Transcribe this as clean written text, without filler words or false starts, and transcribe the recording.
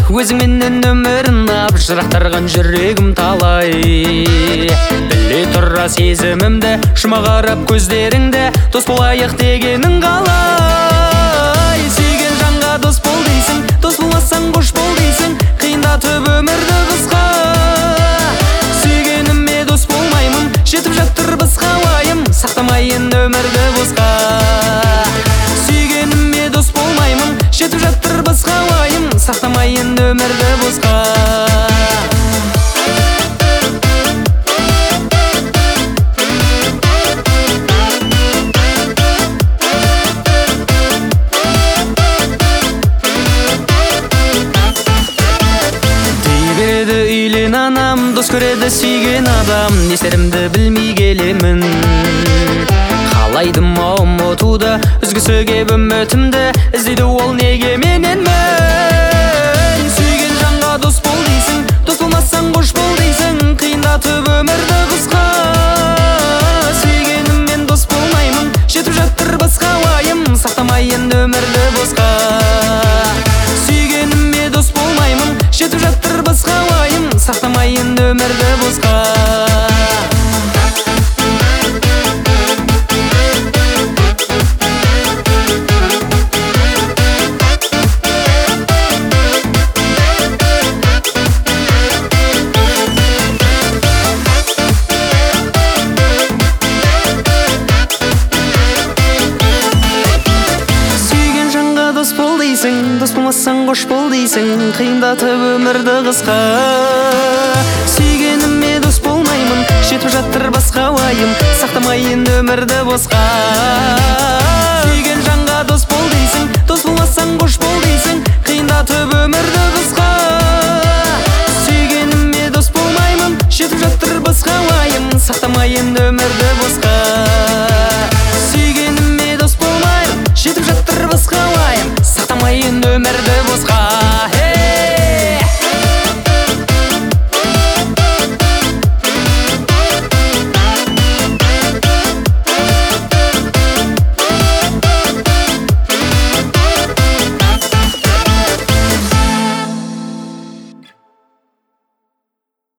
өзіңменен өмірін жырақтарған жүрегім талай. Біле тұра сезімімді, жұма қарап көздеріңді, дос болайық дегенің қалай. Сүйген жанға дос бол дейсің, дос болмасаң қош бол дейсің, қиындатып өмірді қысқа. Сүйгеніме дос болмаймын, жетіп жатыр басқа уайым, сақтамайын өмірді босқа. Сүйгеніме дос болмаймын, жетіп жатыр басқа уайым, сақтамайын өмірді босқа. Үйлен анам, дос көреді сүйген адам, не істерімді білмей келемін. Қалайдым ұмытуды, үзгісі кеп үмітімді, іздейді ол неге менен мен. Сүйген жанға дос бол дейсің, дос болмасаң қош бол дейсің, қиындатып өмірді қысқа. Сүйгеніммен дос болмаймын, жетіп жатыр басқа уайым, сақтамайын өмірді босқа. Сүйгеніме дос болмаймын, жетіп жатыр басқа уайым, сақтамайын өмірді босқа. Дос болмасаң қош бол дейсің, қиындатып өмірді қысқа. Сүйгеніме дос болмаймын, жетіп жатыр басқа уайым, сақтамайын өмірді босқа.